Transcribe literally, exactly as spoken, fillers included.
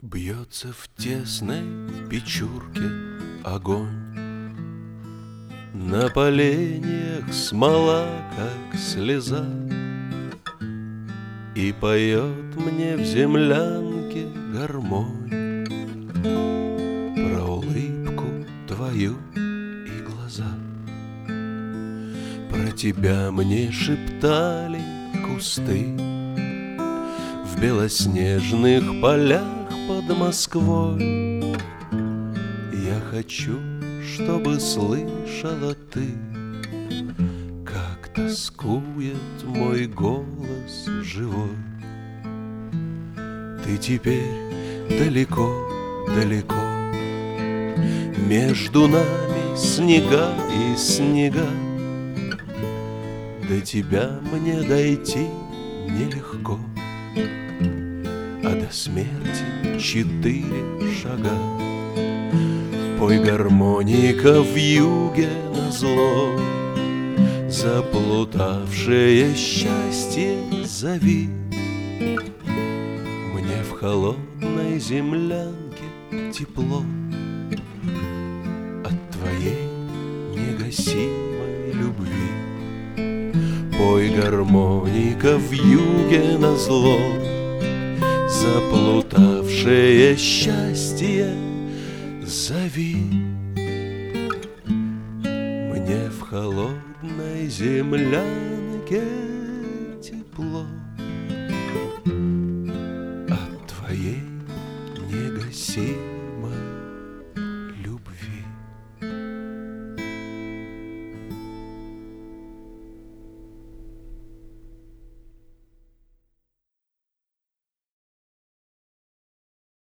Бьется в тесной печурке огонь, на поленьях смола, как слеза, и поет мне в землянке гармонь про улыбку твою и глаза. Про тебя мне шептали кусты в белоснежных полях под Москвой. Я хочу, чтобы слышала ты, как тоскует мой голос живой. Ты теперь далеко-далеко, между нами снега и снега. До тебя мне дойти нелегко, а до смерти четыре шага. Пой, гармоника, вьюге назло, заплутавшее счастье зови. Мне в холодной землянке тепло от твоей негасимой любви. Пой, гармоника, вьюге назло, заплутавшее счастье зови. Мне в холодной землянке тепло от твоей негасимой